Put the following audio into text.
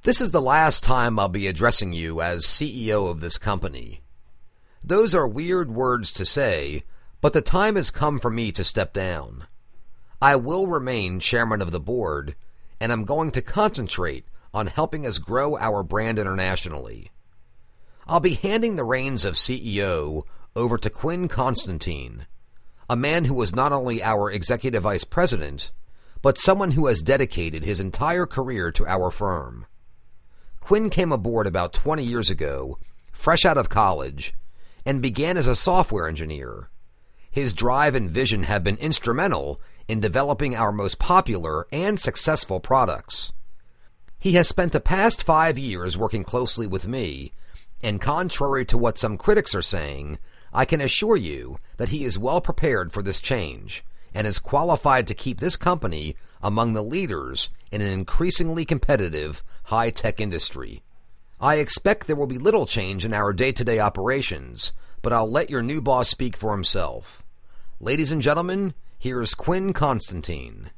This is the last time I'll be addressing you as CEO of this company. Those are weird words to say, but the time has come for me to step down. I will remain chairman of the board, and I'm going to concentrate on helping us grow our brand internationally. I'll be handing the reins of CEO over to Quinn Constantine, a man who was not only our executive vice president, but someone who has dedicated his entire career to our firm. Quinn came aboard about 20 years ago, fresh out of college, and began as a software engineer. His drive and vision have been instrumental in developing our most popular and successful products. He has spent the past 5 years working closely with me, and contrary to what some critics are saying, I can assure you that he is well prepared for this change and is qualified to keep this company among the leaders in an increasingly competitive, high-tech industry. I expect there will be little change in our day-to-day operations, but I'll let your new boss speak for himself. Ladies and gentlemen, here is Quinn Constantine.